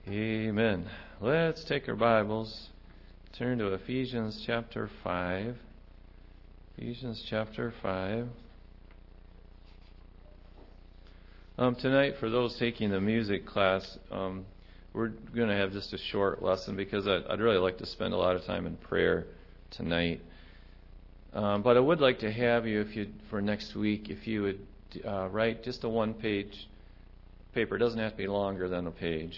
Amen. Let's take our Bibles, turn to Ephesians chapter 5. Ephesians chapter 5. Tonight, for those taking the music class, we're going to have just a short lesson because I'd really like to spend a lot of time in prayer tonight. But I would like to have you, for next week, if you would write just a one-page paper. It doesn't have to be longer than a page.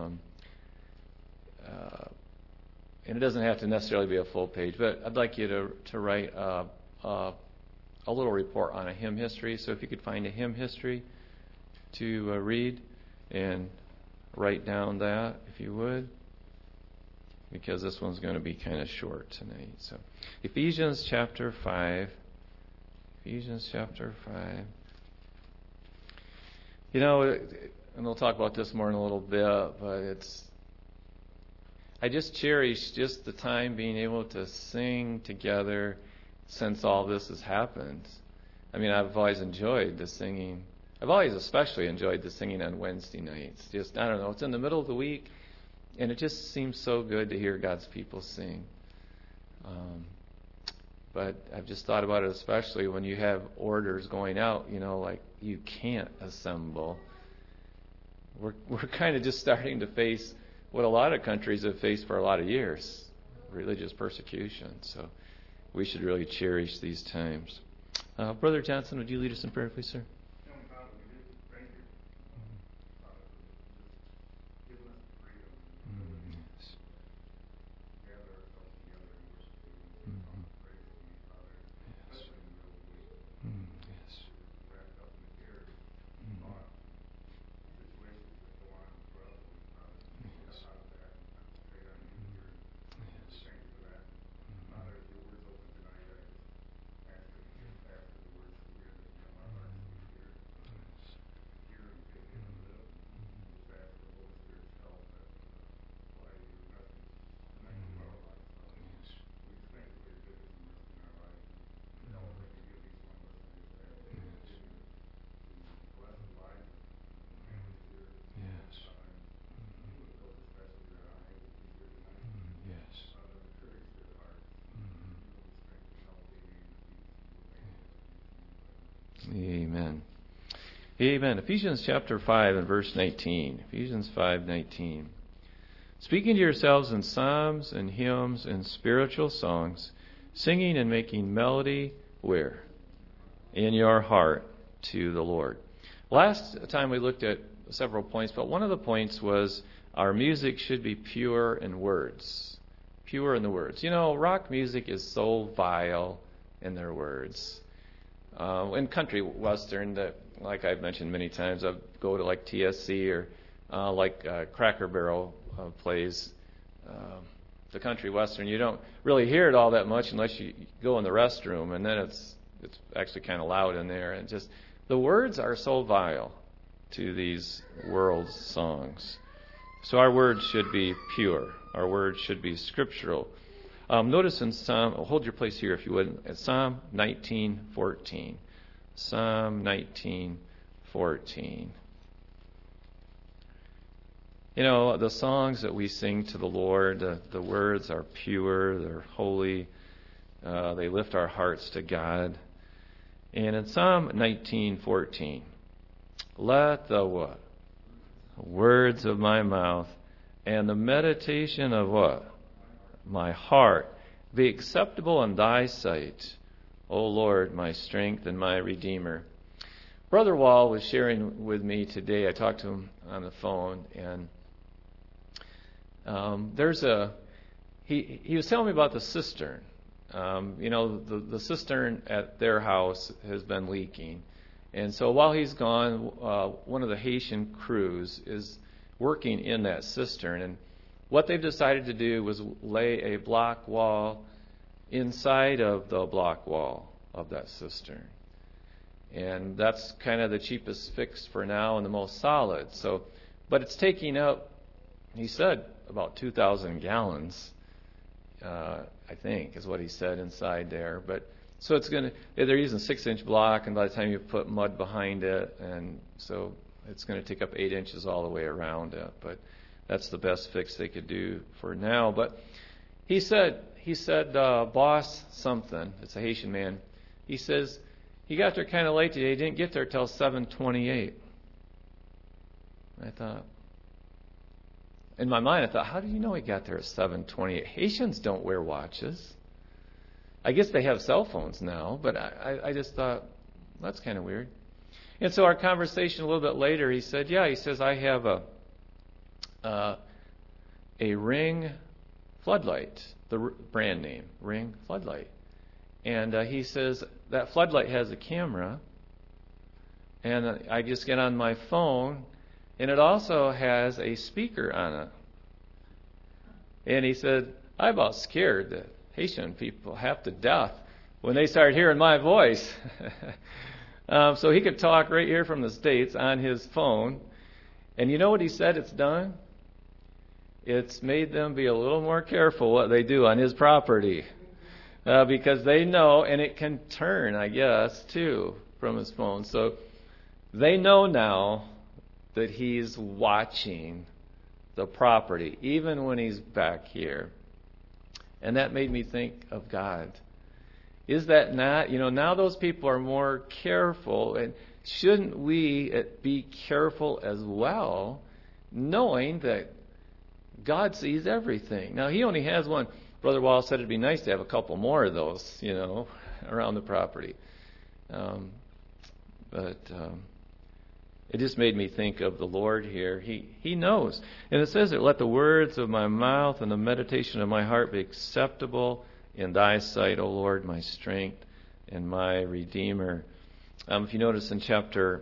And it doesn't have to necessarily be a full page, but I'd like you to write a little report on a hymn history. So if you could find a hymn history to read and write down that, if you would, because this one's going to be kind of short tonight. So Ephesians chapter 5. Ephesians chapter 5. You know, and we'll talk about this more in a little bit, but I just cherish just the time being able to sing together since all this has happened. I mean, I've always enjoyed the singing. I've always especially enjoyed the singing on Wednesday nights. Just, I don't know, it's in the middle of the week, and it just seems so good to hear God's people sing. But I've just thought about it, especially when you have orders going out, like you can't assemble. We're kind of just starting to face what a lot of countries have faced for a lot of years, religious persecution. So we should really cherish these times. Brother Johnson, would you lead us in prayer, please, sir? Amen. Amen. Ephesians chapter 5 and verse 19. Ephesians 5:19. Speaking to yourselves in psalms and hymns and spiritual songs, singing and making melody where? In your heart to the Lord. Last time we looked at several points, but one of the points was our music should be pure in words. Pure in the words. Rock music is so vile in their words. In country western, like I've mentioned many times, I go to like TSC or Cracker Barrel plays the country western. You don't really hear it all that much unless you go in the restroom, and then it's actually kind of loud in there. And just the words are so vile to these world songs. So our words should be pure. Our words should be scriptural. Notice in hold your place here if you would, Psalm 19:14. Psalm 19:14. The songs that we sing to the Lord, the words are pure, they're holy, they lift our hearts to God. And in Psalm 19:14, let the what? Words of my mouth and the meditation of what? My heart be acceptable in thy sight, O Lord, my strength and my Redeemer. Brother Wall was sharing with me today. I talked to him on the phone, and he was telling me about the cistern. The cistern at their house has been leaking. And so while he's gone, one of the Haitian crews is working in that cistern. And what they've decided to do was lay a block wall inside of the block wall of that cistern. And that's kind of the cheapest fix for now and the most solid. But it's taking up, he said, about 2,000 gallons, I think, is what he said inside there. But so they're using 6-inch block, and by the time you put mud behind it, and so it's going to take up 8 inches all the way around it. that's the best fix they could do for now. But he said, boss something, it's a Haitian man, he says, he got there kind of late today. He didn't get there till 7:28. I thought, in my mind, I thought, how do you know he got there at 7:28? Haitians don't wear watches. I guess they have cell phones now, but I just thought, that's kind of weird. And so our conversation a little bit later, he said, he says, I have a Ring floodlight, the brand name, Ring floodlight. And he says, that floodlight has a camera, and I just get on my phone, and it also has a speaker on it. And he said, I about scared the Haitian people half to death when they started hearing my voice. So he could talk right here from the States on his phone. And you know what he said it's done? It's made them be a little more careful what they do on his property. Because they know, and it can turn, I guess, too, from his phone. So they know now that he's watching the property, even when he's back here. And that made me think of God. Is that not, now those people are more careful, and shouldn't we be careful as well, knowing that God sees everything? Now, he only has one. Brother Wallace said it'd be nice to have a couple more of those, around the property. But it just made me think of the Lord here. He knows. And it says that, let the words of my mouth and the meditation of my heart be acceptable in thy sight, O Lord, my strength and my Redeemer. If you notice in chapter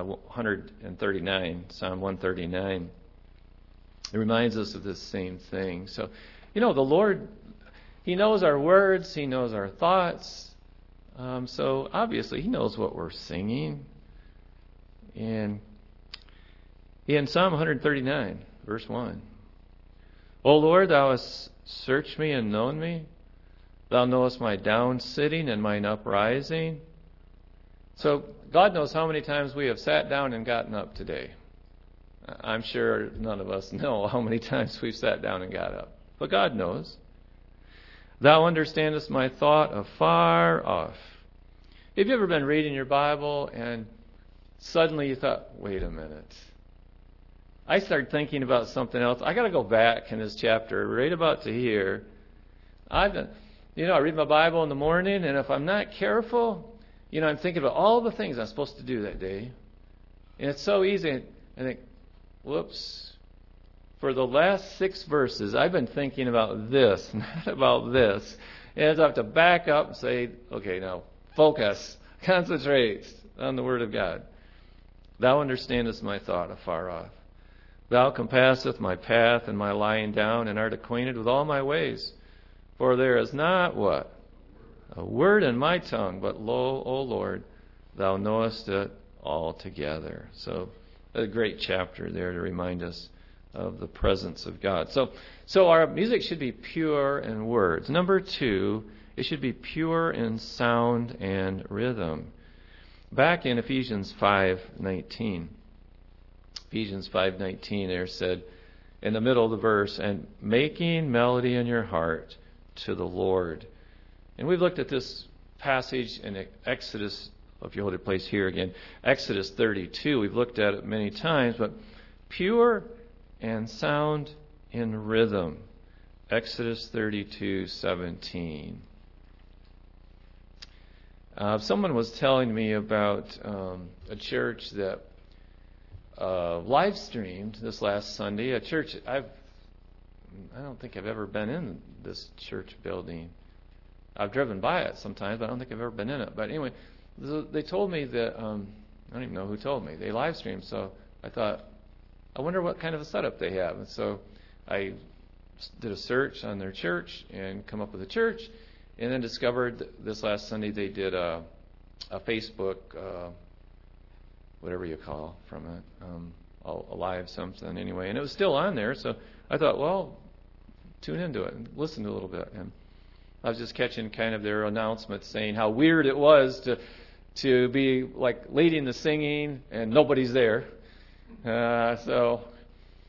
139, Psalm 139, it reminds us of this same thing. So, the Lord, He knows our words. He knows our thoughts. So obviously He knows what we're singing. And in Psalm 139, verse 1, O Lord, thou hast searched me and known me. Thou knowest my down sitting and mine uprising. So God knows how many times we have sat down and gotten up today. I'm sure none of us know how many times we've sat down and got up. But God knows. Thou understandest my thought afar off. Have you ever been reading your Bible and suddenly you thought, wait a minute. I started thinking about something else. I got to go back in this chapter, right about to here. I read my Bible in the morning, and if I'm not careful, I'm thinking about all the things I'm supposed to do that day. And it's so easy. I think, whoops. For the last 6 verses, I've been thinking about this, not about this. And I have to back up and say, okay, now focus, concentrate on the Word of God. Thou understandest my thought afar off. Thou compasseth my path and my lying down, and art acquainted with all my ways. For there is not what? A word in my tongue, but lo, O Lord, thou knowest it altogether. So a great chapter there to remind us of the presence of God. So our music should be pure in words. Number 2, it should be pure in sound and rhythm. Back in Ephesians 5:19, there said, in the middle of the verse, and making melody in your heart to the Lord. And we've looked at this passage in Exodus, if you hold your place here again, Exodus 32. We've looked at it many times, but pure and sound in rhythm. Exodus 32:17. Someone was telling me about a church that live streamed this last Sunday. A church I don't think I've ever been in this church building. I've driven by it sometimes, but I don't think I've ever been in it. But anyway, they told me that I don't even know who told me they live streamed. So I thought, I wonder what kind of a setup they have. And so I did a search on their church and come up with a church. And then discovered this last Sunday they did a Facebook, whatever you call from it, a live something anyway. And it was still on there, so I thought, well, tune into it and listen to a little bit. And I was just catching kind of their announcement saying how weird it was to be like leading the singing and nobody's there.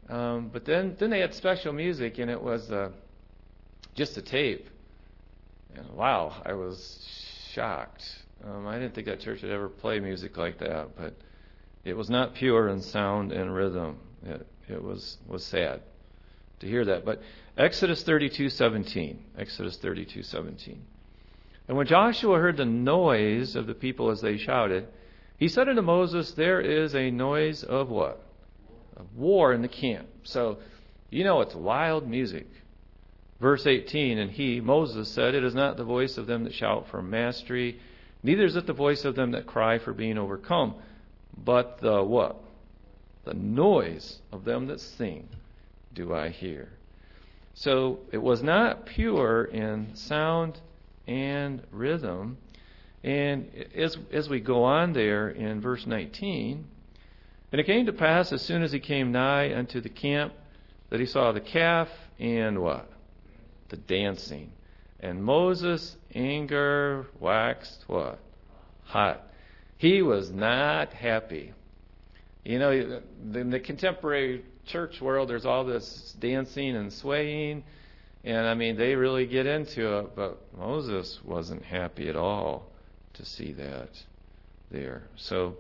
But then they had special music, and it was just a tape. And wow, I was shocked. I didn't think that church would ever play music like that, but it was not pure in sound and rhythm. It was sad to hear that. But Exodus 32:17. Exodus 32:17. And when Joshua heard the noise of the people as they shouted, he said unto Moses, there is a noise of what? Of war in the camp. So, it's wild music. Verse 18, and he, Moses, said, it is not the voice of them that shout for mastery, neither is it the voice of them that cry for being overcome, but the what? The noise of them that sing do I hear. So it was not pure in sound and rhythm. And as we go on there in verse 19, and it came to pass as soon as he came nigh unto the camp that he saw the calf and what? The dancing. And Moses' anger waxed what? Hot. He was not happy. In the contemporary church world, there's all this dancing and swaying. And, they really get into it. But Moses wasn't happy at all to see that there. So,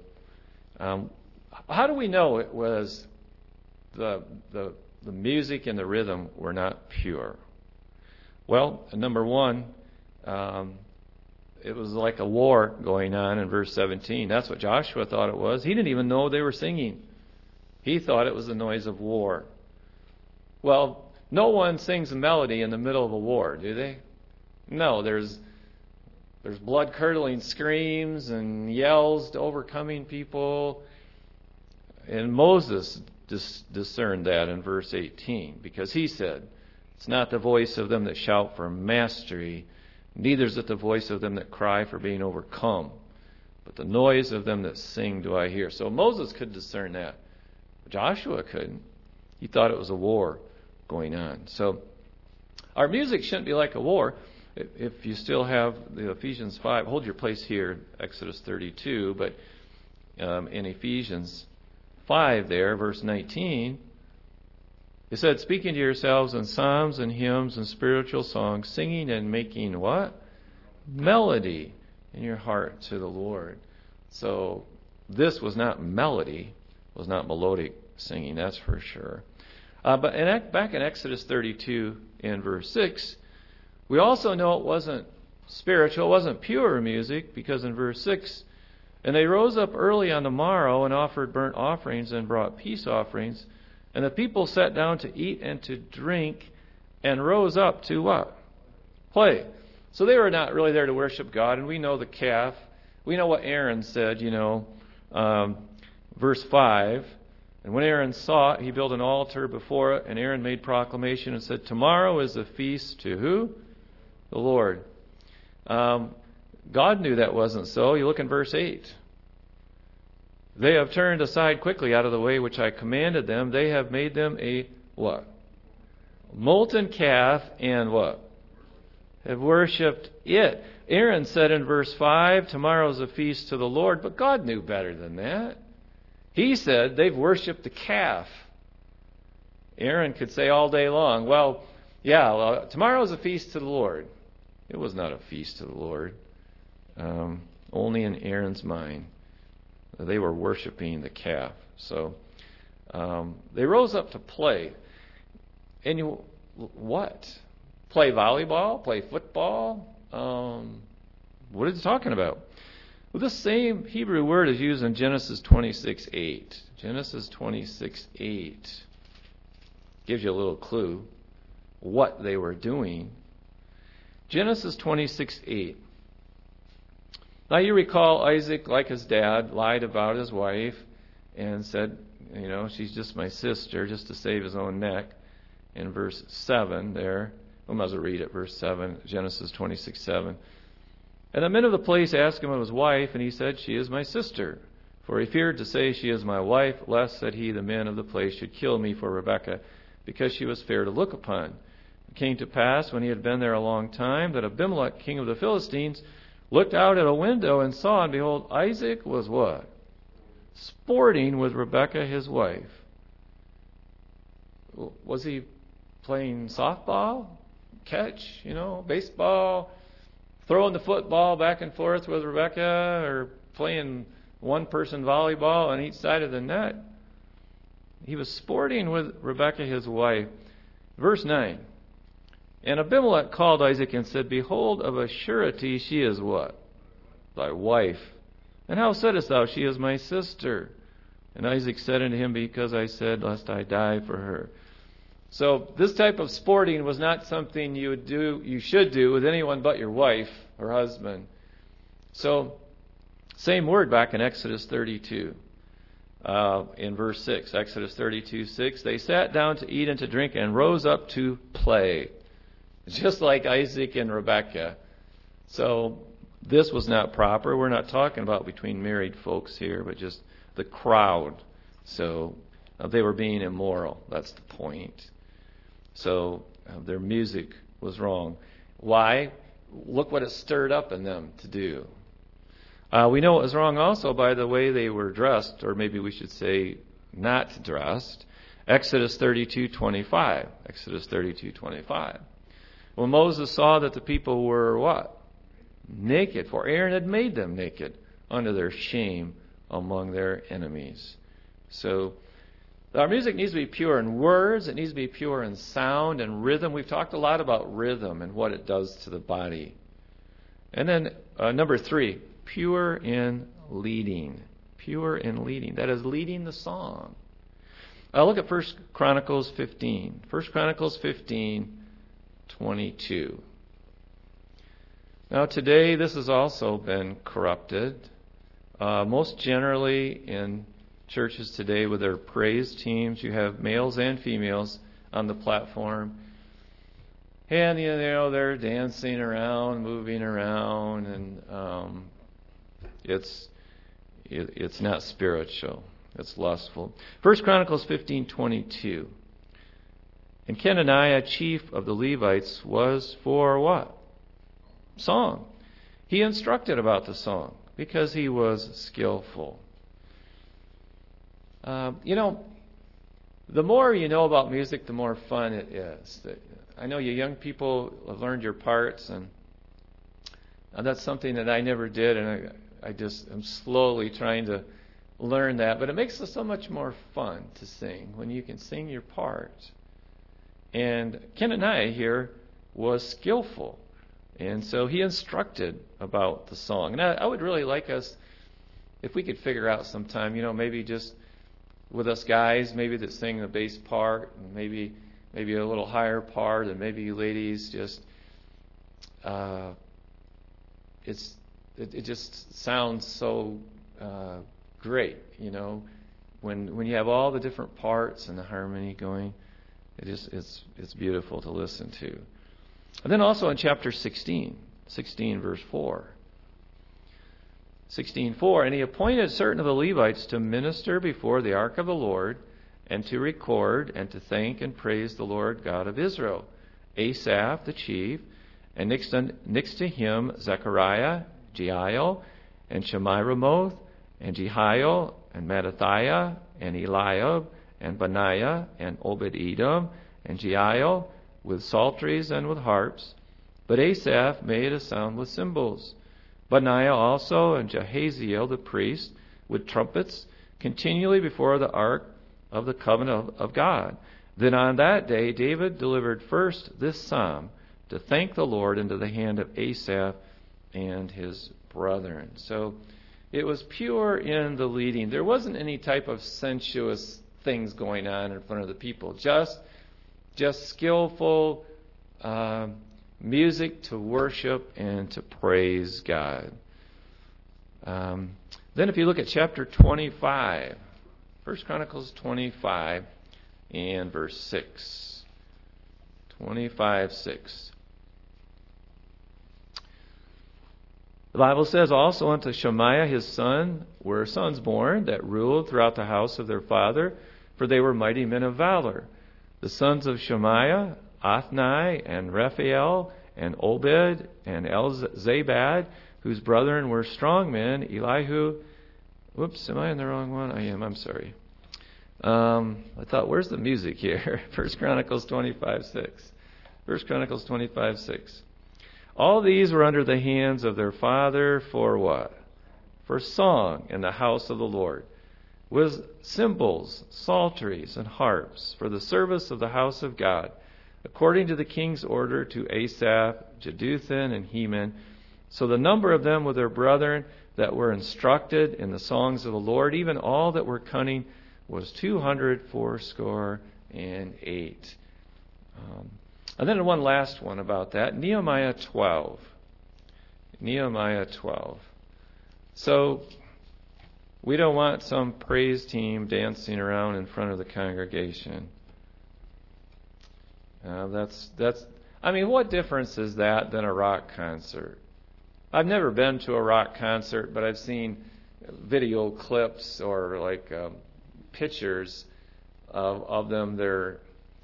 how do we know it was the music and the rhythm were not pure? Well, number one, it was like a war going on in verse 17. That's what Joshua thought it was. He didn't even know they were singing. He thought it was the noise of war. Well, no one sings a melody in the middle of a war, do they? No, there's blood-curdling screams and yells to overcoming people. And Moses discerned that in verse 18, because he said, it's not the voice of them that shout for mastery, neither is it the voice of them that cry for being overcome, but the noise of them that sing do I hear. So Moses could discern that. Joshua couldn't. He thought it was a war going on. So our music shouldn't be like a war. If you still have the Ephesians 5, hold your place here, Exodus 32, but in Ephesians 5 there, verse 19, it said, speaking to yourselves in psalms and hymns and spiritual songs, singing and making what? Melody in your heart to the Lord. So this was not melody, was not melodic singing, that's for sure. But back in Exodus 32 in verse 6, we also know it wasn't spiritual, it wasn't pure music, because in verse 6, and they rose up early on the morrow and offered burnt offerings and brought peace offerings, and the people sat down to eat and to drink and rose up to what? Play. So they were not really there to worship God, and we know the calf. We know what Aaron said, verse 5, and when Aaron saw it, he built an altar before it, and Aaron made proclamation and said, tomorrow is a feast to who? The Lord. God knew that wasn't so. You look in verse 8. They have turned aside quickly out of the way which I commanded them. They have made them a what? Molten calf and what? Have worshipped it. Aaron said in verse 5, tomorrow's a feast to the Lord, but God knew better than that. He said they've worshipped the calf. Aaron could say all day long, tomorrow's a feast to the Lord. It was not a feast to the Lord. Only in Aaron's mind. They were worshiping the calf. So they rose up to play. And what? Play volleyball? Play football? What is he talking about? Well, this same Hebrew word is used in Genesis 26:8. Genesis 26:8 gives you a little clue what they were doing. Genesis 26:8. Now you recall Isaac, like his dad, lied about his wife and said, she's just my sister, just to save his own neck. In verse 7 there, we might as well read it, verse 7, Genesis 26:7. And the men of the place asked him of his wife, and he said, she is my sister. For he feared to say, she is my wife, lest, said he, the men of the place should kill me for Rebekah, because she was fair to look upon. It came to pass, when he had been there a long time, that Abimelech, king of the Philistines, looked out at a window and saw, and behold, Isaac was what? Sporting with Rebekah his wife. Was he playing softball, catch, baseball, throwing the football back and forth with Rebekah, or playing one-person volleyball on each side of the net? He was sporting with Rebekah, his wife. Verse 9. And Abimelech called Isaac and said, Behold, of a surety she is what? Thy wife. And how saidest thou, She is my sister? And Isaac said unto him, Because I said, lest I die for her. So this type of sporting was not something you should do with anyone but your wife or husband. So, same word back in Exodus 32. In verse 6, Exodus 32:6, they sat down to eat and to drink and rose up to play. Just like Isaac and Rebekah. So this was not proper. We're not talking about between married folks here, but just the crowd. So they were being immoral. That's the point. So their music was wrong. Why? Look what it stirred up in them to do. We know it was wrong also by the way they were dressed, or maybe we should say not dressed. Exodus 32:25. Exodus 32:25. When Moses saw that the people were what? Naked, for Aaron had made them naked unto their shame among their enemies. So our music needs to be pure in words. It needs to be pure in sound and rhythm. We've talked a lot about rhythm and what it does to the body. And then number 3, pure in leading. Pure in leading. That is leading the song. Look at 1 Chronicles 15. 1 Chronicles 15:22. Now today this has also been corrupted. Most generally in churches today with their praise teams, you have males and females on the platform. And, they're dancing around, moving around, and it's not spiritual. It's lustful. 1 Chronicles 15:22. And Kenaniah, chief of the Levites, was for what? Song. He instructed about the song because he was skillful. The more you know about music, the more fun it is. I know you young people have learned your parts, and that's something that I never did, and I just am slowly trying to learn that. But it makes it so much more fun to sing when you can sing your part. And Kenaniah here was skillful, and so he instructed about the song. And I would really like us, if we could figure out sometime, maybe just with us guys, maybe that sing the bass part, and maybe a little higher part, and maybe you ladies just, it just sounds so great, when you have all the different parts and the harmony going. It's beautiful to listen to. And then also in chapter 16 verse 4. 16:4, and he appointed certain of the Levites to minister before the ark of the Lord, and to record, and to thank and praise the Lord God of Israel. Asaph the chief, and next to him Zechariah, Jeiel, and Shemiramoth, and Jehiel, and Mattathiah, and Eliab, and Benaiah, and Obed-Edom, and Jeiel, with psalteries and with harps. But Asaph made a sound with cymbals. Benaiah also, and Jahaziel the priest, with trumpets, continually before the ark of the covenant of God. Then on that day David delivered first this psalm, to thank the Lord into the hand of Asaph and his brethren. So it was pure in the leading. There wasn't any type of sensuous things going on in front of the people. Just skillful music to worship and to praise God. Then if you look at chapter 25, 1 Chronicles 25 and verse 6. 25:6. The Bible says, also unto Shemaiah his son were sons born that ruled throughout the house of their father, for they were mighty men of valor. The sons of Shemaiah, Othni, and Raphael, and Obed, and Elzabad, whose brethren were strong men, Elihu. Whoops, am I in the wrong one? I am, I'm sorry. I thought, where's the music here? 1 Chronicles 25:6. 1 Chronicles 25:6. All these were under the hands of their father for what? For song in the house of the Lord, with cymbals, psalteries, and harps, for the service of the house of God, according to the king's order to Asaph, Jeduthun, and Heman. So the number of them with their brethren that were instructed in the songs of the Lord, even all that were cunning, was 268. And then one last one about that, Nehemiah 12. Nehemiah 12. So we don't want some praise team dancing around in front of the congregation. What difference is that than a rock concert? I've never been to a rock concert, but I've seen video clips or pictures of them. They're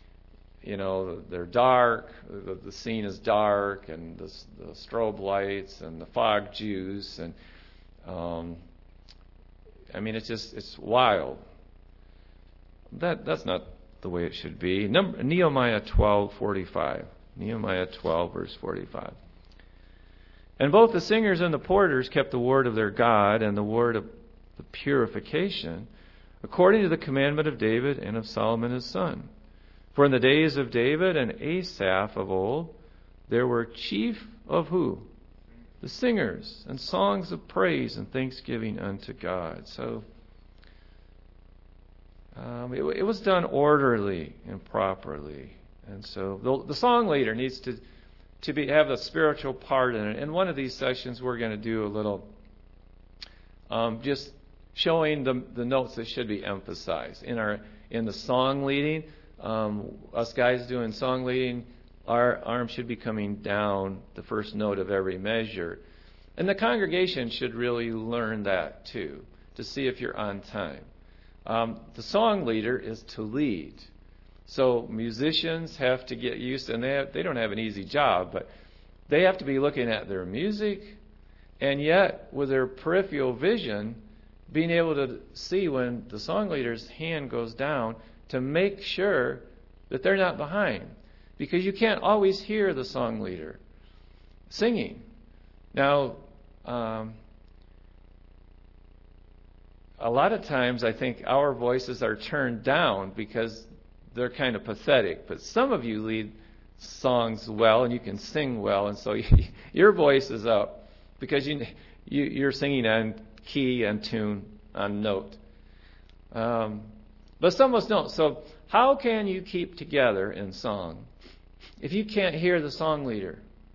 dark. The scene is dark, and the strobe lights and the fog juice, and it's wild. That's not the way it should be. Nehemiah 12:45. Nehemiah 12 verse 45. And both the singers and the porters kept the word of their God and the word of the purification, according to the commandment of David and of Solomon his son. For in the days of David and Asaph of old, there were chief of who? The singers, and songs of praise and thanksgiving unto God. So it was done orderly and properly. And so the song leader needs to have a spiritual part in it. In one of these sessions, we're going to do a little just showing the notes that should be emphasized. In the song leading, us guys doing song leading, our arm should be coming down the first note of every measure. And the congregation should really learn that too, to see if you're on time. The song leader is to lead. So musicians have to get used to, and they don't have an easy job, but they have to be looking at their music, and yet with their peripheral vision, being able to see when the song leader's hand goes down to make sure that they're not behind. Because you can't always hear the song leader singing. Now, a lot of times I think our voices are turned down because they're kind of pathetic. But some of you lead songs well and you can sing well, and so your voice is up because you're singing on key, on tune, on note. But some of us don't. So how can you keep together in song if you can't hear the song leader?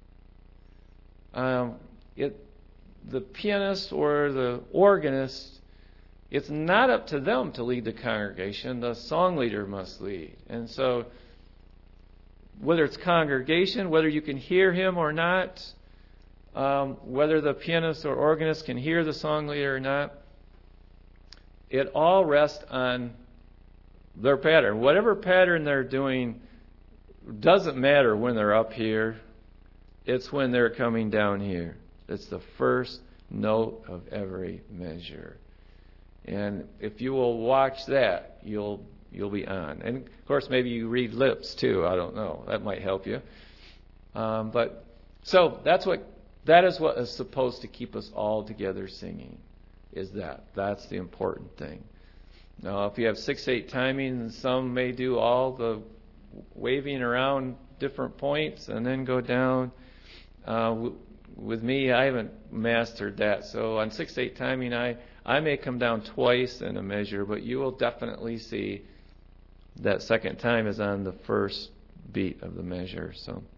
The pianist or the organist, it's not up to them to lead the congregation. The song leader must lead. And so whether it's congregation, whether you can hear him or not, whether the pianist or organist can hear the song leader or not, it all rests on their pattern. Whatever pattern they're doing doesn't matter when they're up here. It's when they're coming down here. It's the first note of every measure. And if you will watch that, you'll be on. And of course, maybe you read lips too. I don't know. That might help you. But so that is what is supposed to keep us all together singing. That's the important thing. Now, if you have 6/8 timing, some may do all the waving around different points and then go down. With me, I haven't mastered that. So on 6/8 timing, I may come down twice in a measure, but you will definitely see that second time is on the first beat of the measure.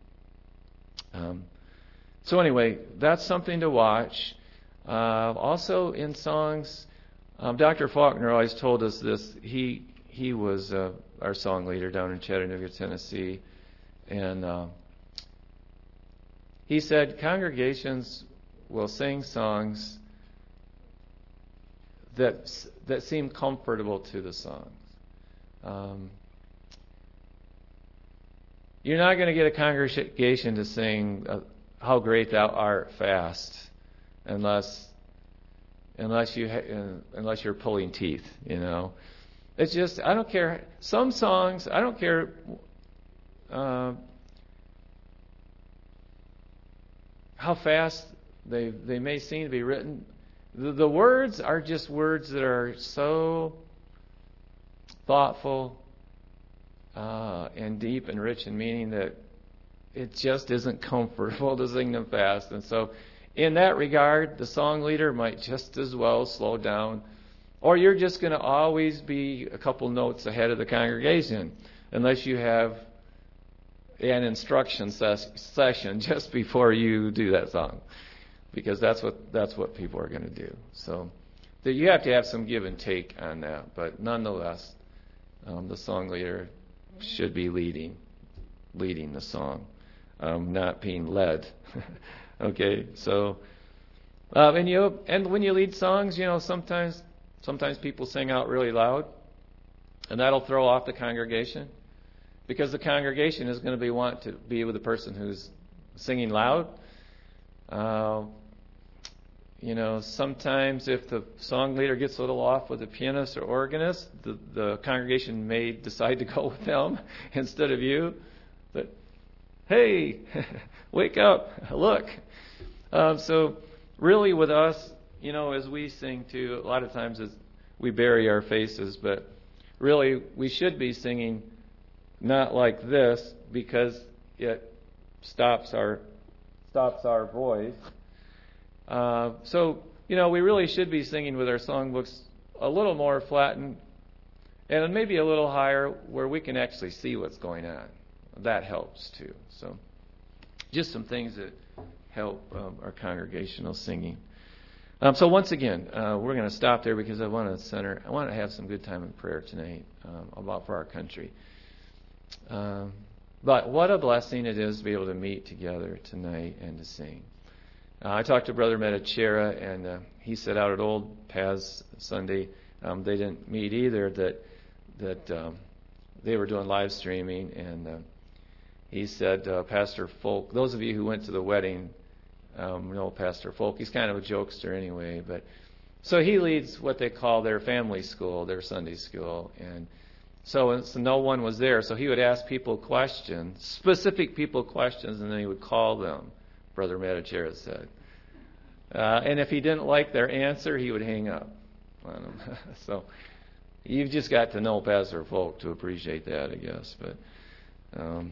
So anyway, that's something to watch. Also in songs, Dr. Faulkner always told us this. He was our song leader down in Chattanooga, Tennessee, and he said congregations will sing songs that seem comfortable to the songs. You're not going to get a congregation to sing "How Great Thou Art" fast, unless you're pulling teeth, you know. It's just, I don't care. Some songs, I don't care how fast they may seem to be written. The words are just words that are so thoughtful and deep and rich in meaning that it just isn't comfortable to sing them fast. And so in that regard, the song leader might just as well slow down, or you're just going to always be a couple notes ahead of the congregation unless you have an instruction session just before you do that song, because that's what people are going to do. So you have to have some give and take on that, but nonetheless, the song leader should be leading the song, not being led. Okay, so and when you lead songs, sometimes people sing out really loud, and that'll throw off the congregation, because the congregation is going to want to be with the person who's singing loud. Sometimes if the song leader gets a little off with the pianist or organist, the congregation may decide to go with them instead of you. But hey, wake up, look. So really with us, as we sing too, a lot of times we bury our faces, but really we should be singing not like this, because it stops our voice. So we really should be singing with our songbooks a little more flattened and maybe a little higher, where we can actually see what's going on. That helps too. So just some things that help our congregational singing. So once again, we're going to stop there, because I want to have some good time in prayer tonight for our country. But what a blessing it is to be able to meet together tonight and to sing. I talked to Brother Metachera, and he said out at Old Paths Sunday, they didn't meet either, that they were doing live streaming, and he said Pastor Folk, those of you who went to the wedding know Pastor Folk. He's kind of a jokester anyway, but so he leads what they call their family school, their Sunday school, and so no one was there, so he would ask people questions, specific people questions, and then he would call them, Brother Metachera said. And if he didn't like their answer, he would hang up on them. So you've just got to know Pastor Folk to appreciate that, I guess. But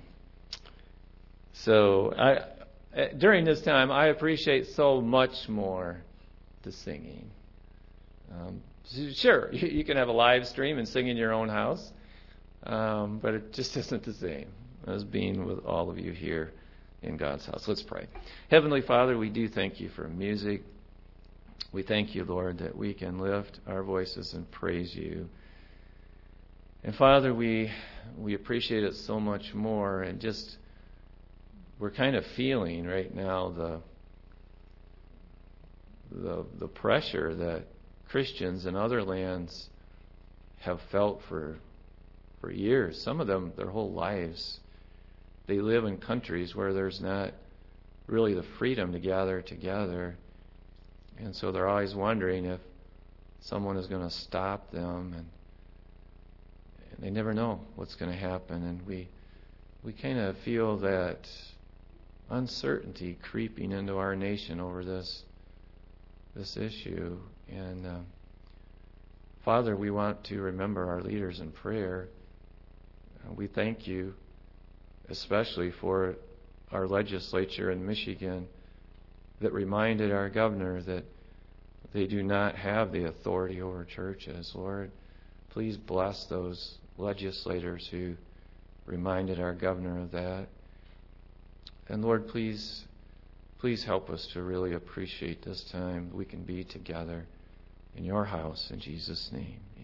during this time, I appreciate so much more the singing. Sure, you can have a live stream and sing in your own house, but it just isn't the same as being with all of you here in God's house. Let's pray. Heavenly Father, we do thank you for music. We thank you, Lord, that we can lift our voices and praise you. And Father, we appreciate it so much more, and just we're kind of feeling right now the pressure that Christians in other lands have felt for years. Some of them their whole lives. They live in countries where there's not really the freedom to gather together. And so they're always wondering if someone is going to stop them. And they never know what's going to happen. And we kind of feel that uncertainty creeping into our nation over this issue. And Father, we want to remember our leaders in prayer. We thank you especially for our legislature in Michigan that reminded our governor that they do not have the authority over churches. Lord, please bless those legislators who reminded our governor of that. And Lord, please help us to really appreciate this time we can be together in your house. In Jesus' name.